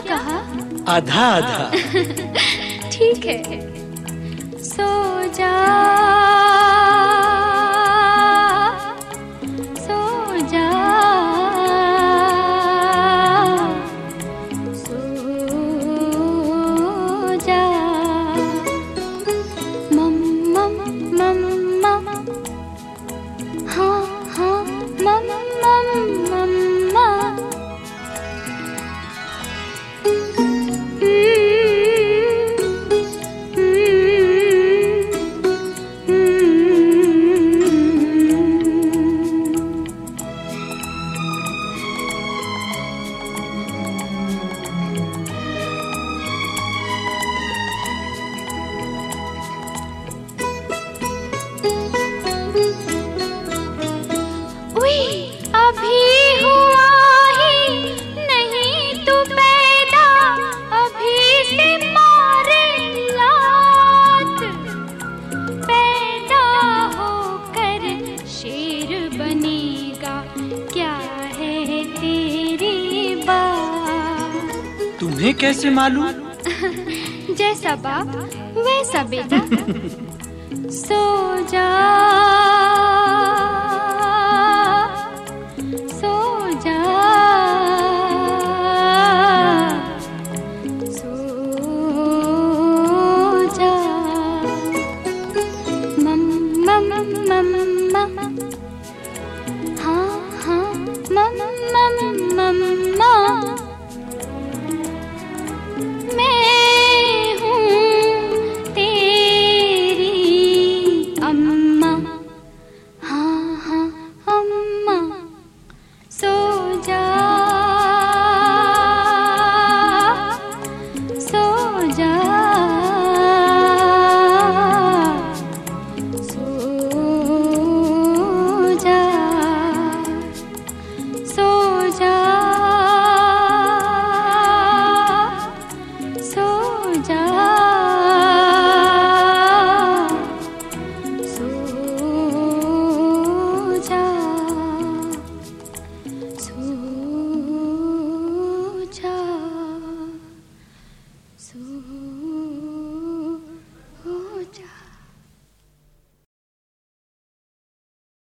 कहा? आधा आधा। ठीक है। सो जा, सो जा, सो जा। मम्मा मम्मा, हाँ हाँ मम्मा मम्मा। अभी हुआ ही नहीं तू पैदा, अभी से मारे लात। पैदा होकर शेर बनेगा, क्या है तेरी बात? तुम्हें कैसे मालूम? जैसा बाप वैसा बेटा। सो जा, सो जा, सो जा। मम्मा मम्मा, हाँ हाँ मम्मा मम्मा। मैं हूँ तेरी अम्मा, हाँ हाँ अम्मा। सो जा, सो जा, सो जा, सो जा, सो जा।